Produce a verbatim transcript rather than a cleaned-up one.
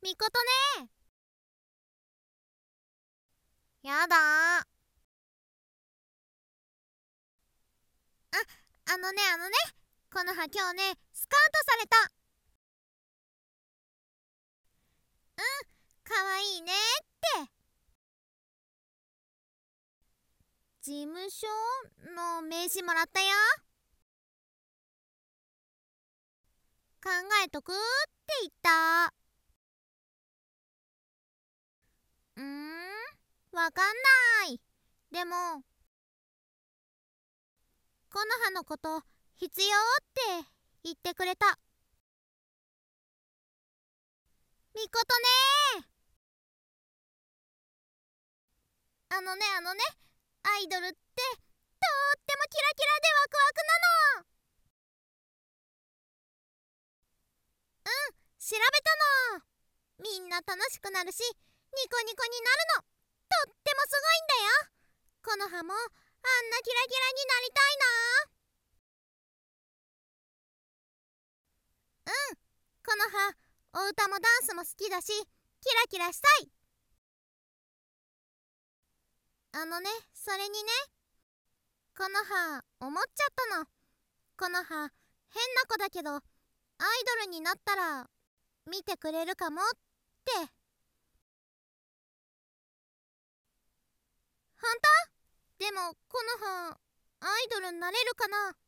みことね。やだー。あ、あのねあのねこの葉今日ねスカウトされた。うん、かわいいねって。事務所の名刺もらったよ。考えとくって言った。うーん、わかんない。でもこの葉のこと必要って言ってくれた。みことね。あのねあのねアイドルってとってもキラキラでワクワクなの。うん、調べたの。みんな楽しくなるしニコニコになるの。とってもすごいんだよ。この葉もあんなキラキラになりたいな。うん、この葉お歌もダンスも好きだしキラキラしたい。あのねそれにねこの葉思っちゃったの。この葉変な子だけどアイドルになったら見てくれるかもって。本当？でもこの葉アイドルになれるかな。